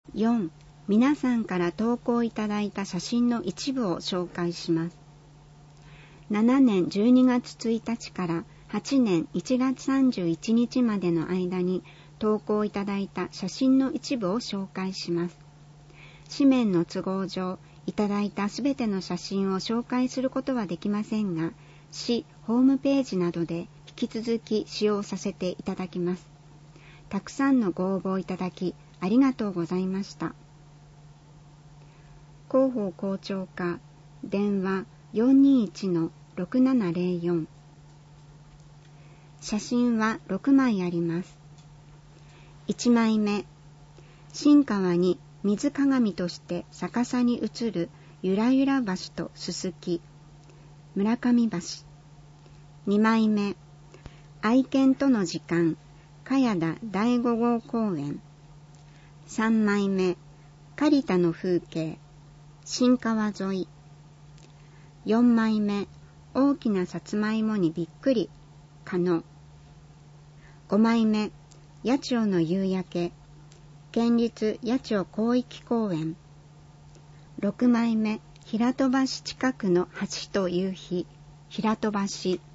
4、皆さんから投稿いただいた写真の一部を紹介します。7年12月1日から8年1月31日までの間に投稿いただいた写真の一部を紹介します。紙面の都合上、いただいたすべての写真を紹介することはできませんが、市ホームページなどで引き続き使用させていただきます。たくさんのご応募いただきありがとうございました。広報校長課電話 421-6704。 写真は6枚あります。1枚目、新川に水鏡として逆さに映るゆらゆら橋とすすき、村上橋。2枚目、愛犬との時間、茅田第5号公園。3枚目、刈田の風景、新川沿い。4枚目、大きなさつまいもにびっくり、加納。5枚目、八千代の夕焼け、県立八千代広域公園。6枚目、平戸橋近くの橋と夕日、平戸橋。